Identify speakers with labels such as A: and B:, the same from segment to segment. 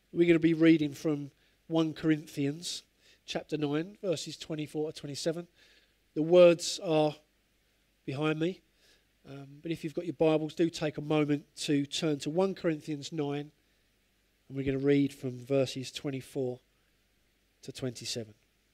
A: We're going to be reading from 1 Corinthians chapter 9, verses 24 to 27. The words are behind me, but if you've got your Bibles, do take a moment to turn to 1 Corinthians 9, and we're going to read from verses 24 to 27.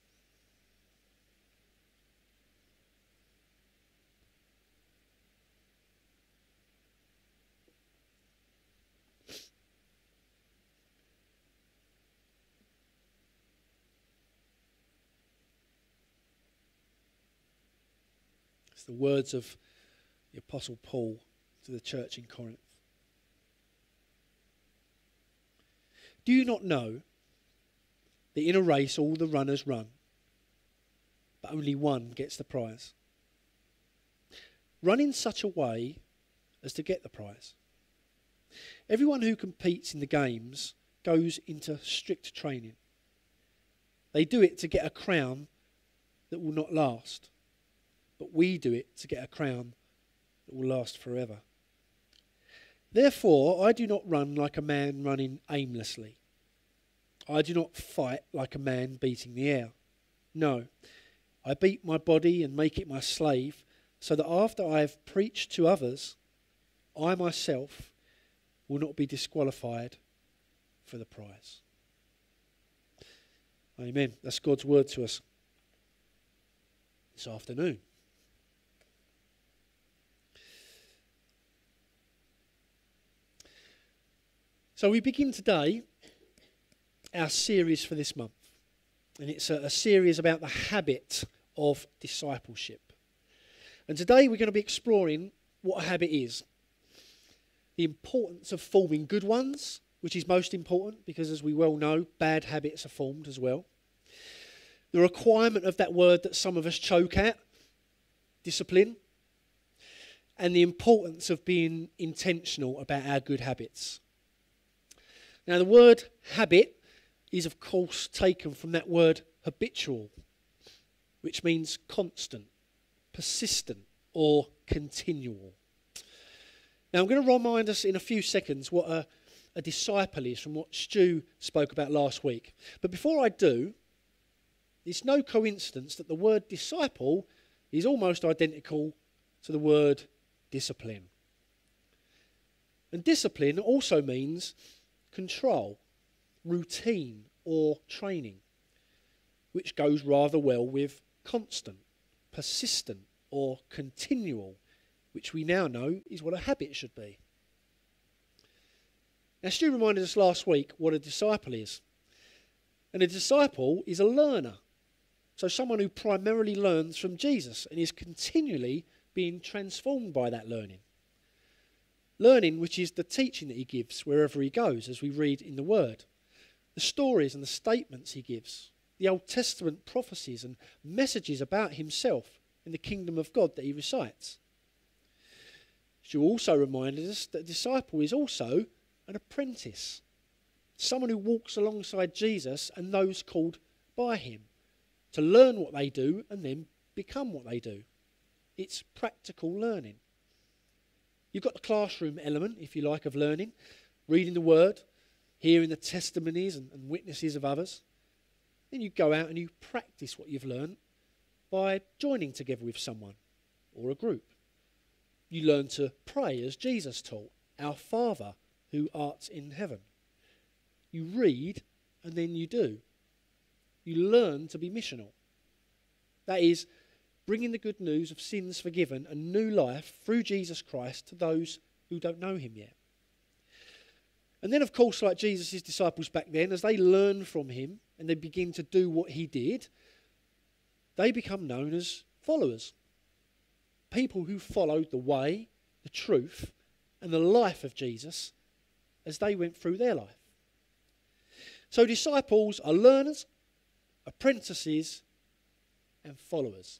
A: The words of the Apostle Paul to the church in Corinth. Do you not know that in a race all the runners run, but only one gets the prize? Run in such a way as to get the prize. Everyone who competes in the games goes into strict training. They do it to get a crown that will not last. But we do it to get a crown that will last forever. Therefore, I do not run like a man running aimlessly. I do not fight like a man beating the air. No, I beat my body and make it my slave, so that after I have preached to others, I myself will not be disqualified for the prize. Amen. That's God's word to us this afternoon. So we begin today our series for this month, and it's a series about the habit of discipleship. And today we're going to be exploring what a habit is, the importance of forming good ones, which is most important because, as we well know, bad habits are formed as well. The requirement of that word that some of us choke at, discipline, and the importance of being intentional about our good habits. Now, the word habit is, of course, taken from that word habitual, which means constant, persistent, or continual. Now, I'm going to remind us in a few seconds what a disciple is from what Stu spoke about last week. But before I do, it's no coincidence that the word disciple is almost identical to the word discipline. And discipline also means control, routine, or training, which goes rather well with constant, persistent, or continual, which we now know is what a habit should be. Now, Stu reminded us last week what a disciple is. And a disciple is a learner. So someone who primarily learns from Jesus and is continually being transformed by that learning. Learning, which is the teaching that he gives wherever he goes, as we read in the Word. The stories and the statements he gives. The Old Testament prophecies and messages about himself and the kingdom of God that he recites. She also reminded us that a disciple is also an apprentice. Someone who walks alongside Jesus and those called by him to learn what they do and then become what they do. It's practical learning. You've got the classroom element, if you like, of learning, reading the word, hearing the testimonies and witnesses of others. Then you go out and you practice what you've learned by joining together with someone or a group. You learn to pray as Jesus taught, our Father who art in heaven. You read and then you do. You learn to be missional. That is, bringing the good news of sins forgiven and new life through Jesus Christ to those who don't know him yet. And then, of course, like Jesus' disciples back then, as they learn from him and they begin to do what he did, they become known as followers. People who followed the way, the truth, and the life of Jesus as they went through their life. So disciples are learners, apprentices, and followers.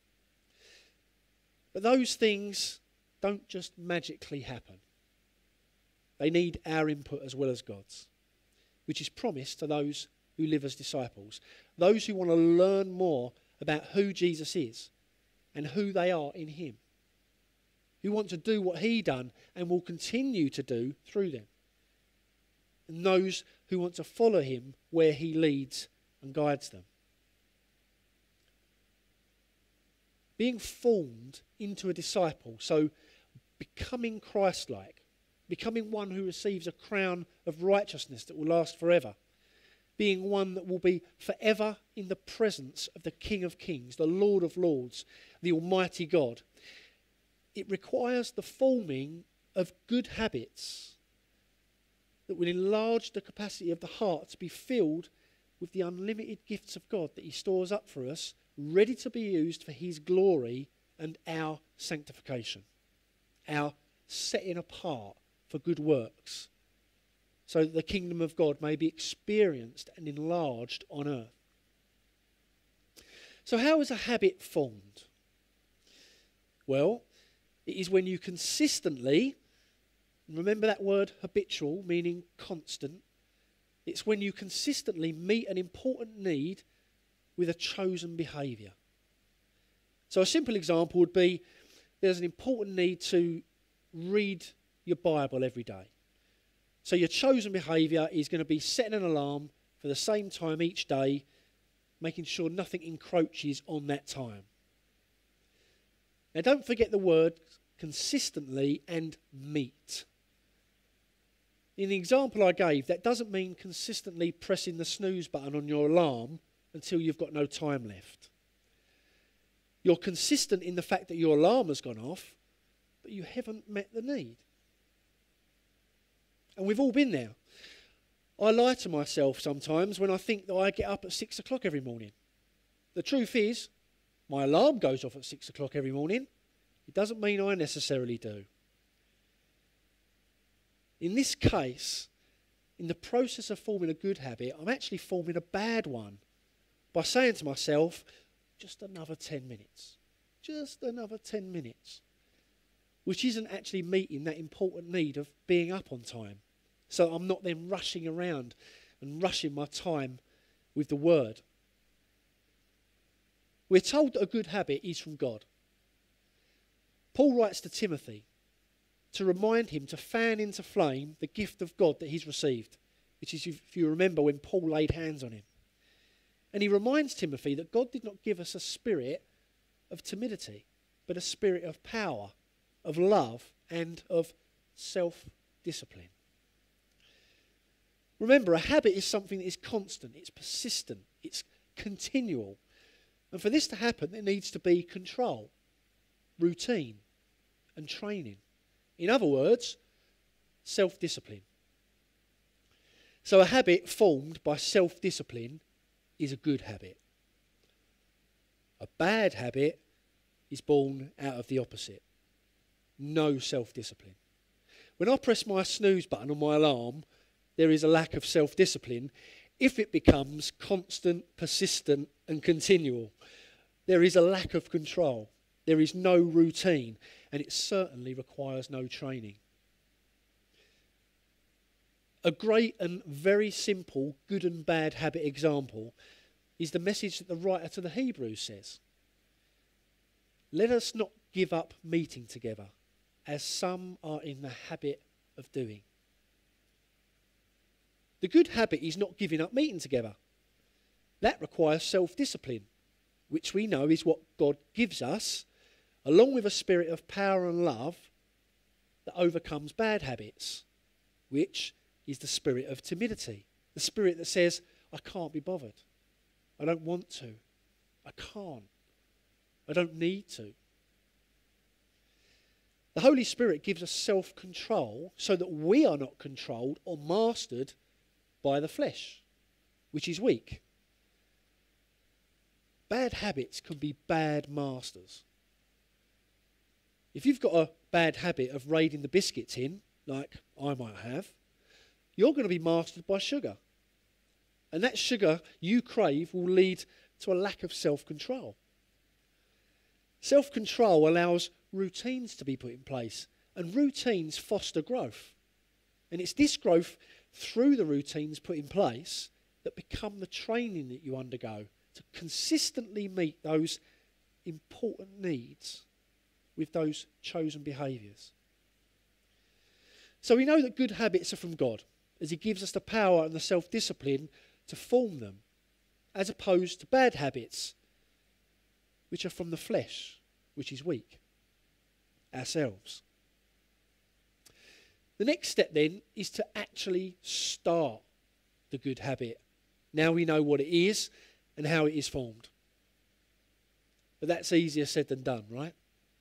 A: But those things don't just magically happen. They need our input as well as God's, which is promised to those who live as disciples, those who want to learn more about who Jesus is and who they are in him, who want to do what he done and will continue to do through them. and those who want to follow him where he leads and guides them. Being formed into a disciple, so becoming Christ-like, becoming one who receives a crown of righteousness that will last forever, being one that will be forever in the presence of the King of Kings, the Lord of Lords, the Almighty God. It requires the forming of good habits that will enlarge the capacity of the heart to be filled with the unlimited gifts of God that he stores up for us, ready to be used for his glory and our sanctification, our setting apart for good works, so that the kingdom of God may be experienced and enlarged on earth. So how is a habit formed? Well, it is when you consistently, remember that word habitual, meaning constant, it's when you consistently meet an important need with a chosen behaviour. So a simple example would be there's an important need to read your Bible every day. So your chosen behaviour is going to be setting an alarm for the same time each day, making sure nothing encroaches on that time. Now don't forget the word consistently and meet. In the example I gave, that doesn't mean consistently pressing the snooze button on your alarm until you've got no time left. You're consistent in the fact that your alarm has gone off, but you haven't met the need. And we've all been there. I lie to myself sometimes when I think that I get up at 6 o'clock every morning. The truth is, my alarm goes off at 6 o'clock every morning. It doesn't mean I necessarily do. In this case, in the process of forming a good habit, I'm actually forming a bad one by saying to myself, just another 10 minutes. Just another 10 minutes. Which isn't actually meeting that important need of being up on time. So I'm not then rushing around and rushing my time with the word. We're told that a good habit is from God. Paul writes to Timothy to remind him to fan into flame the gift of God that he's received, which is, if you remember, when Paul laid hands on him. And he reminds Timothy that God did not give us a spirit of timidity, but a spirit of power, of love, and of self-discipline. Remember, a habit is something that is constant, it's persistent, it's continual. And for this to happen, there needs to be control, routine, and training. In other words, self-discipline. So a habit formed by self-discipline is a good habit. A bad habit is born out of the opposite. No self-discipline. When I press my snooze button on my alarm, there is a lack of self-discipline. If it becomes constant, persistent, and continual, there is a lack of control. There is no routine, and it certainly requires no training. A great and very simple good and bad habit example is the message that the writer to the Hebrews says. Let us not give up meeting together, as some are in the habit of doing. The good habit is not giving up meeting together. That requires self-discipline, which we know is what God gives us, along with a spirit of power and love that overcomes bad habits, which is the spirit of timidity. The spirit that says, I can't be bothered. I don't want to. I can't. I don't need to. The Holy Spirit gives us self-control so that we are not controlled or mastered by the flesh, which is weak. Bad habits can be bad masters. If you've got a bad habit of raiding the biscuit tin, like I might have, you're going to be mastered by sugar. And that sugar you crave will lead to a lack of self-control. Self-control allows routines to be put in place, and routines foster growth. And it's this growth through the routines put in place that become the training that you undergo to consistently meet those important needs with those chosen behaviours. So we know that good habits are from God. as he gives us the power and the self-discipline to form them, as opposed to bad habits, which are from the flesh, which is weak, ourselves. The next step then is to actually start the good habit. Now we know what it is and how it is formed. But that's easier said than done, right?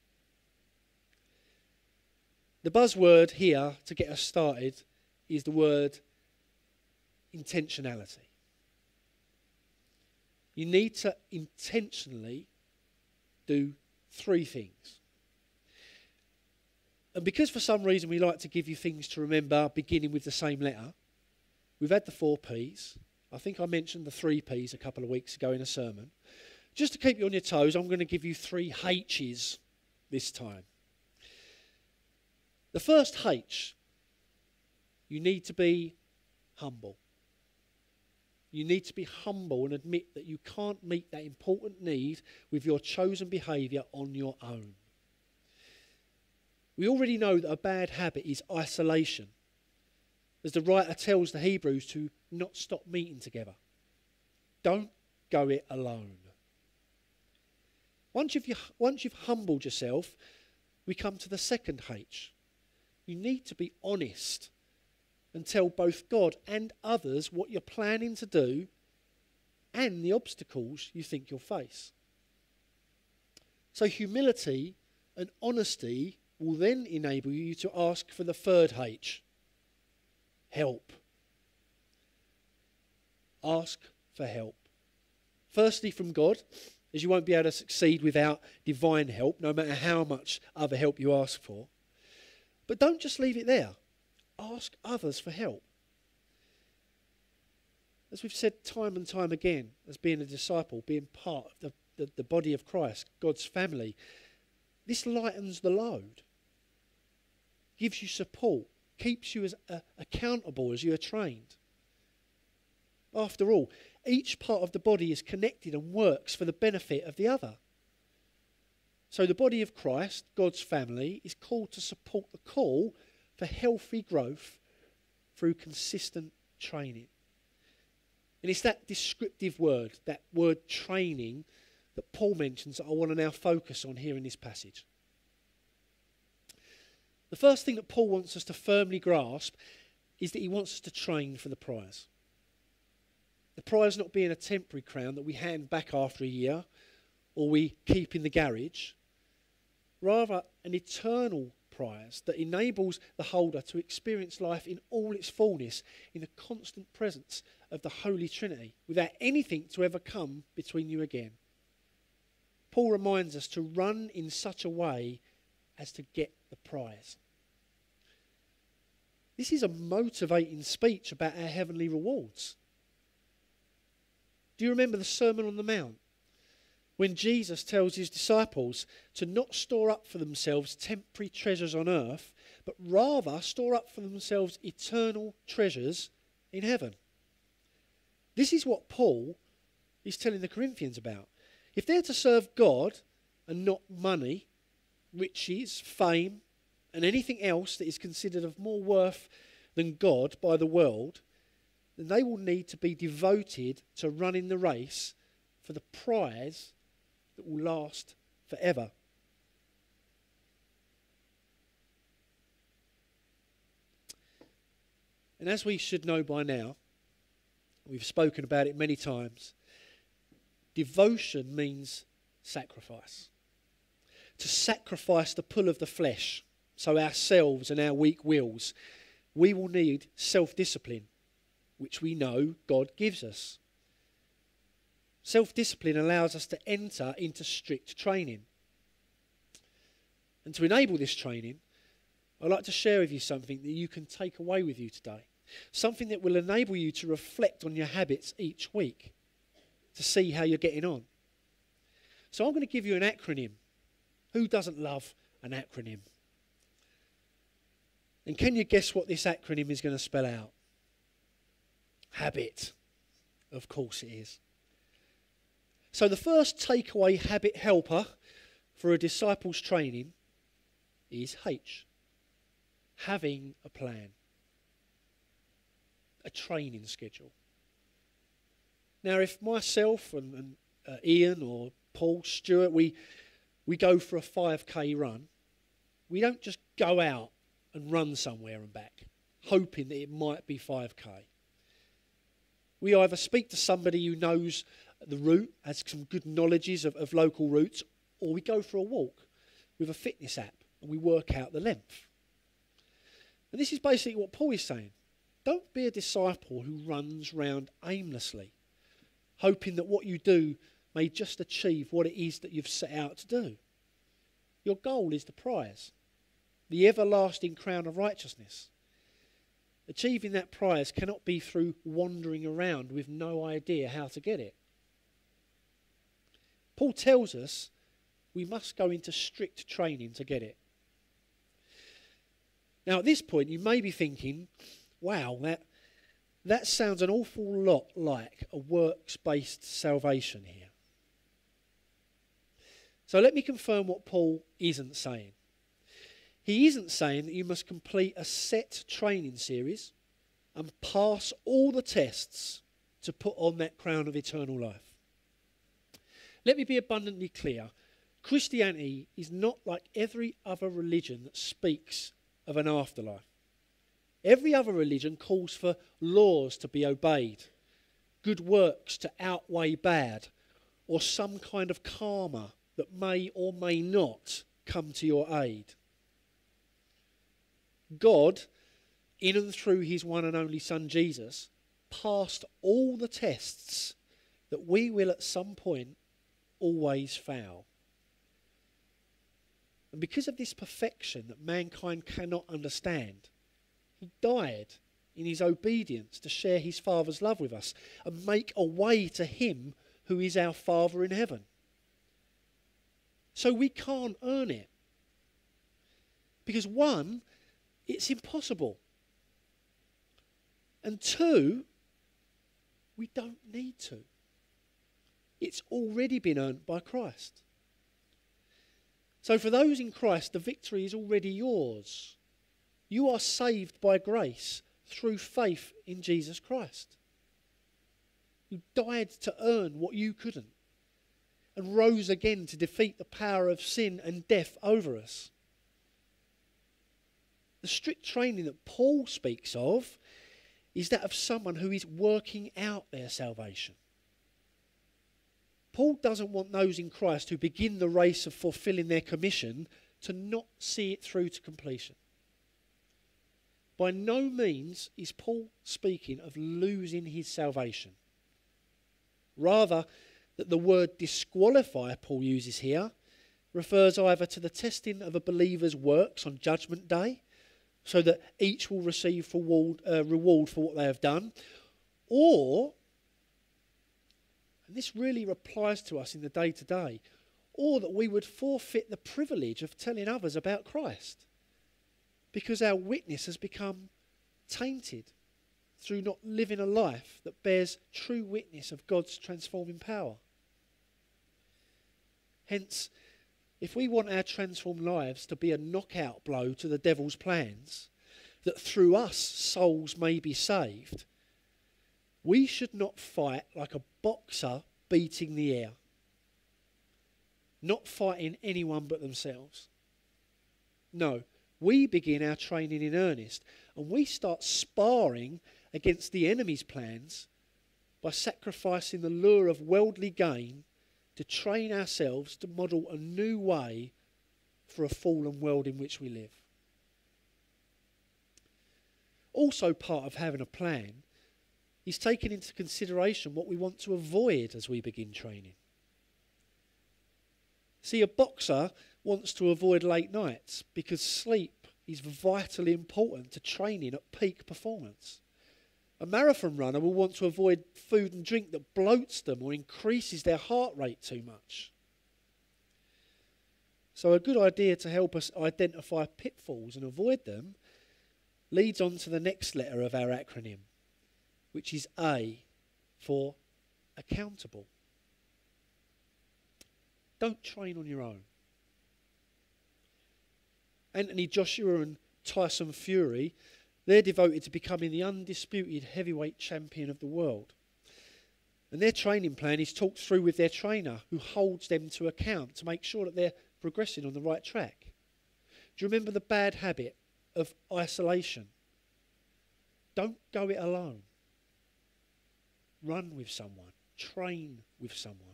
A: The buzzword here to get us started is the word intentionality. You need to intentionally do 3 things. And because for some reason we like to give you things to remember beginning with the same letter, we've had the 4 Ps. I think I mentioned the 3 Ps a couple of weeks ago in a sermon. Just to keep you on your toes, I'm going to give you 3 H's this time. The first H, you need to be humble. You need to be humble and admit that you can't meet that important need with your chosen behaviour on your own. We already know that a bad habit is isolation. As the writer tells the Hebrews to not stop meeting together. Don't go it alone. Once you've humbled yourself, we come to the second H. You need to be honest and tell both God and others what you're planning to do and the obstacles you think you'll face. So humility and honesty will then enable you to ask for the third H. Help. Ask for help. Firstly from God, as you won't be able to succeed without divine help, no matter how much other help you ask for. But don't just leave it there. Ask others for help. As we've said time and time again, as being a disciple, being part of the body of Christ, God's family, this lightens the load, gives you support, keeps you as accountable as you are trained. After all, each part of the body is connected and works for the benefit of the other. So the body of Christ, God's family, is called to support the call for healthy growth through consistent training. And it's that descriptive word, that word training, that Paul mentions that I want to now focus on here in this passage. The first thing that Paul wants us to firmly grasp is that he wants us to train for the prize. The prize not being a temporary crown that we hand back after a year or we keep in the garage, rather an eternal prize that enables the holder to experience life in all its fullness in the constant presence of the Holy Trinity without anything to ever come between you again. Paul reminds us to run in such a way as to get the prize. This is a motivating speech about our heavenly rewards. Do you remember the Sermon on the Mount? When Jesus tells his disciples to not store up for themselves temporary treasures on earth, but rather store up for themselves eternal treasures in heaven. This is what Paul is telling the Corinthians about. If they're to serve God and not money, riches, fame, and anything else that is considered of more worth than God by the world, then they will need to be devoted to running the race for the prize that will last forever. And as we should know by now, we've spoken about it many times, devotion means sacrifice. To sacrifice the pull of the flesh, so ourselves and our weak wills, we will need self-discipline, which we know God gives us. Self-discipline allows us to enter into strict training. And to enable this training, I'd like to share with you something that you can take away with you today. Something that will enable you to reflect on your habits each week, to see how you're getting on. So I'm going to give you an acronym. Who doesn't love an acronym? And can you guess what this acronym is going to spell out? Habit. Of course it is. So the first takeaway habit helper for a disciple's training is H. Having a plan. a training schedule. Now, if myself and Ian or Paul, Stuart, we go for a 5k run, we don't just go out and run somewhere and back, hoping that it might be 5k. We either speak to somebody who knows the route, has some good knowledges of local routes, or we go for a walk with a fitness app and we work out the length. And this is basically what Paul is saying. Don't be a disciple who runs round aimlessly, hoping that what you do may just achieve what it is that you've set out to do. Your goal is the prize, the everlasting crown of righteousness. Achieving that prize cannot be through wandering around with no idea how to get it. Paul tells us we must go into strict training to get it. Now, at this point, you may be thinking, wow, that sounds an awful lot like a works-based salvation here. So let me confirm what Paul isn't saying. He isn't saying that you must complete a set training series and pass all the tests to put on that crown of eternal life. Let me be abundantly clear. Christianity is not like every other religion that speaks of an afterlife. Every other religion calls for laws to be obeyed, good works to outweigh bad, or some kind of karma that may or may not come to your aid. God, in and through his one and only Son Jesus, passed all the tests that we will at some point always fail. And because of this perfection that mankind cannot understand, he died in his obedience to share his Father's love with us and make a way to him who is our Father in heaven. So we can't earn it. Because one, it's impossible. And two, we don't need to. It's already been earned by Christ. So for those in Christ, the victory is already yours. You are saved by grace through faith in Jesus Christ, who died to earn what you couldn't and rose again to defeat the power of sin and death over us. The strict training that Paul speaks of is that of someone who is working out their salvation. Paul doesn't want those in Christ who begin the race of fulfilling their commission to not see it through to completion. By no means is Paul speaking of losing his salvation. Rather, that the word disqualify Paul uses here refers either to the testing of a believer's works on Judgment Day, so that each will receive reward for what they have done, or, and this really applies to us in the day-to-day, or that we would forfeit the privilege of telling others about Christ because our witness has become tainted through not living a life that bears true witness of God's transforming power. Hence, if we want our transformed lives to be a knockout blow to the devil's plans, that through us souls may be saved, we should not fight like a boxer beating the air, not fighting anyone but themselves. No, we begin our training in earnest, and we start sparring against the enemy's plans by sacrificing the lure of worldly gain to train ourselves to model a new way for a fallen world in which we live. Also part of having a plan is taking into consideration what we want to avoid as we begin training. See, a boxer wants to avoid late nights because sleep is vitally important to training at peak performance. A marathon runner will want to avoid food and drink that bloats them or increases their heart rate too much. So a good idea to help us identify pitfalls and avoid them leads on to the next letter of our acronym, which is A for accountable. Don't train on your own. Anthony Joshua and Tyson Fury They're devoted to becoming the undisputed heavyweight champion of the world. And their training plan is talked through with their trainer, who holds them to account to make sure that they're progressing on the right track. Do you remember the bad habit of isolation? Don't go it alone. Run with someone. Train with someone.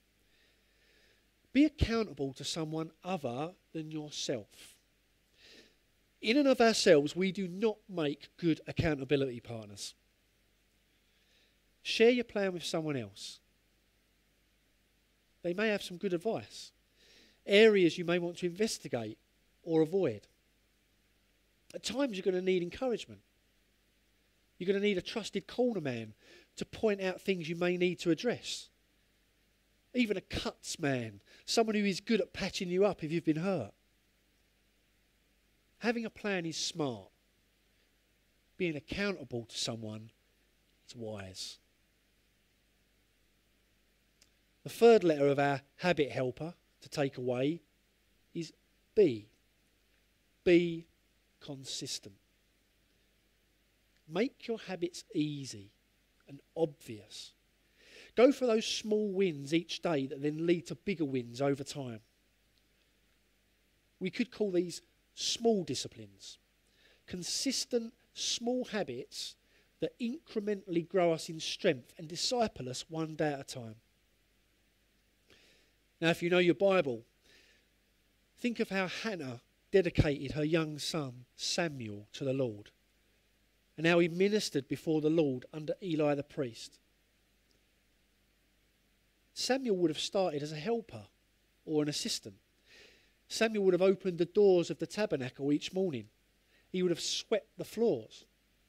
A: Be accountable to someone other than yourself. In and of ourselves, we do not make good accountability partners. Share your plan with someone else. They may have some good advice, areas you may want to investigate or avoid. At times, you're going to need encouragement. You're going to need a trusted corner man to point out things you may need to address. Even a cuts man, someone who is good at patching you up if you've been hurt. Having a plan is smart. Being accountable to someone is wise. The third letter of our habit helper to take away is B. Be consistent. Make your habits easy and obvious. Go for those small wins each day that then lead to bigger wins over time. We could call these small disciplines. Consistent small habits that incrementally grow us in strength and disciple us one day at a time. Now, if you know your Bible, think of how Hannah dedicated her young son Samuel to the Lord, and how he ministered before the Lord under Eli the priest. Samuel would have started as a helper or an assistant. Samuel would have opened the doors of the tabernacle each morning. He would have swept the floors.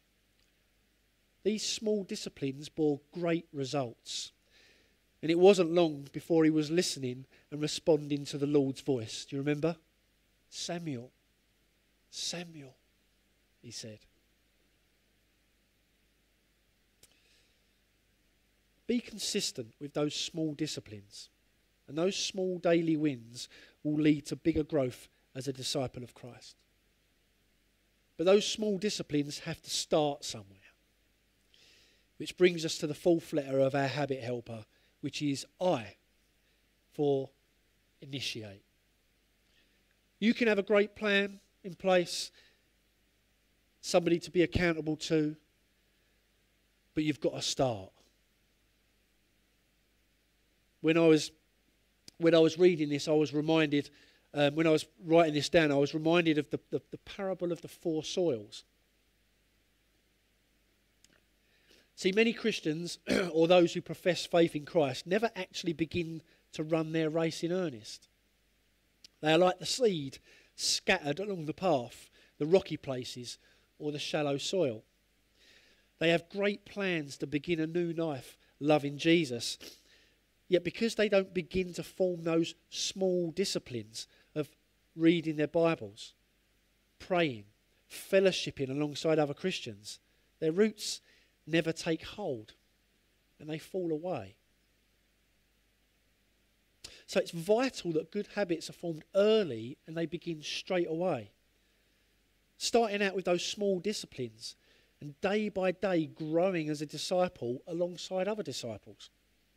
A: These small disciplines bore great results. And it wasn't long before he was listening and responding to the Lord's voice. Do you remember? Samuel, Samuel, he said. Be consistent with those small disciplines, and those small daily wins will lead to bigger growth as a disciple of Christ. But those small disciplines have to start somewhere. Which brings us to the fourth letter of our habit helper, which is I, for initiate. You can have a great plan in place, somebody to be accountable to, but you've got to start. When I was reading this, I was reminded, when I was writing this down, I was reminded of the parable of the four soils. See, many Christians, or those who profess faith in Christ, never actually begin to run their race in earnest. They are like the seed scattered along the path, the rocky places, or the shallow soil. They have great plans to begin a new life loving Jesus, yet because they don't begin to form those small disciplines of reading their Bibles, praying, fellowshipping alongside other Christians, their roots never take hold and they fall away. So it's vital that good habits are formed early and they begin straight away. Starting out with those small disciplines and day by day growing as a disciple alongside other disciples.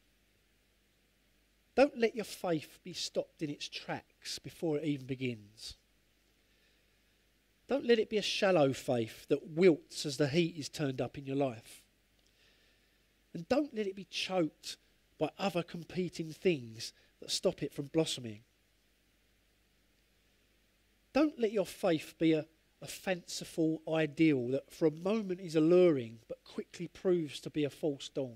A: Don't let your faith be stopped in its tracks before it even begins. Don't let it be a shallow faith that wilts as the heat is turned up in your life. And don't let it be choked by other competing things that stop it from blossoming. Don't let your faith be a fanciful ideal that for a moment is alluring but quickly proves to be a false dawn.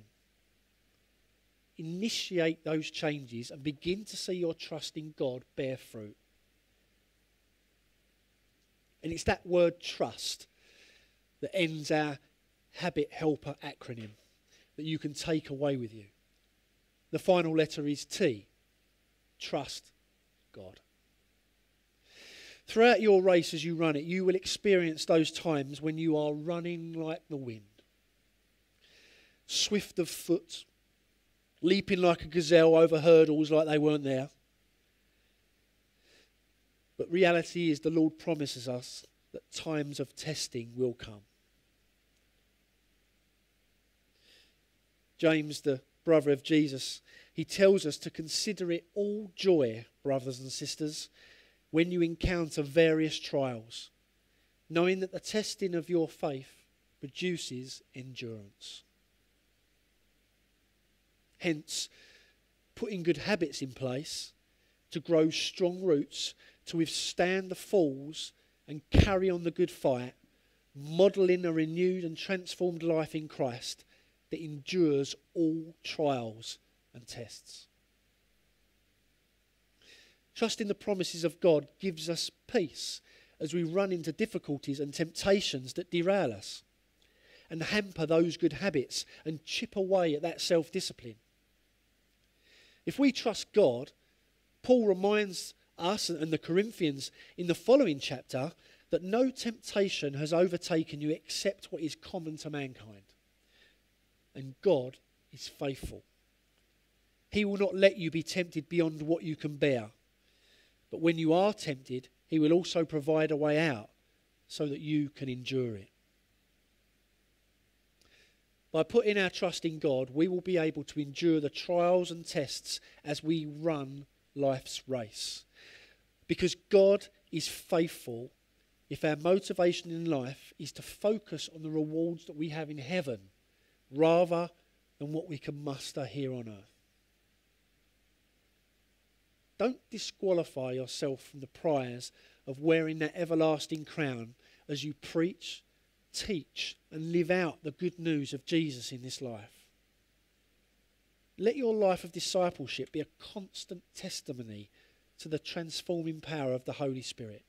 A: Initiate those changes and begin to see your trust in God bear fruit. And it's that word trust that ends our habit helper acronym that you can take away with you. The final letter is T. Trust God. Throughout your race as you run it, you will experience those times when you are running like the wind. Swift of foot, leaping like a gazelle over hurdles like they weren't there. But reality is the Lord promises us that times of testing will come. James, the brother of Jesus, he tells us to consider it all joy, brothers and sisters, when you encounter various trials, knowing that the testing of your faith produces endurance. Hence, putting good habits in place to grow strong roots, to withstand the falls and carry on the good fight, modelling a renewed and transformed life in Christ that endures all trials and tests. Trusting the promises of God gives us peace as we run into difficulties and temptations that derail us and hamper those good habits and chip away at that self-discipline. If we trust God, Paul reminds us and the Corinthians in the following chapter that no temptation has overtaken you except what is common to mankind. And God is faithful. He will not let you be tempted beyond what you can bear. But when you are tempted, he will also provide a way out so that you can endure it. By putting our trust in God, we will be able to endure the trials and tests as we run life's race. Because God is faithful, if our motivation in life is to focus on the rewards that we have in heaven rather than what we can muster here on earth. Don't disqualify yourself from the prize of wearing that everlasting crown as you preach, teach and live out the good news of Jesus in this life. Let your life of discipleship be a constant testimony to the transforming power of the Holy Spirit.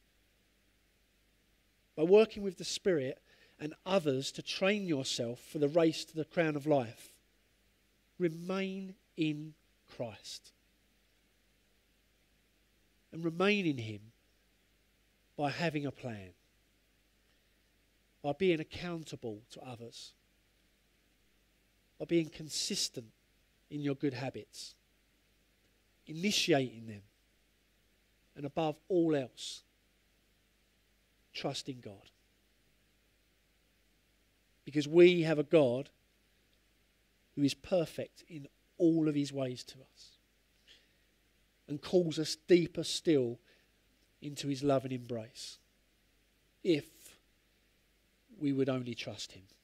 A: By working with the Spirit and others to train yourself for the race to the crown of life, remain in Christ. And remain in him by having a plan, by being accountable to others, by being consistent in your good habits, initiating them, and above all else, trusting God. Because we have a God who is perfect in all of his ways to us and calls us deeper still into his love and embrace, if we would only trust him.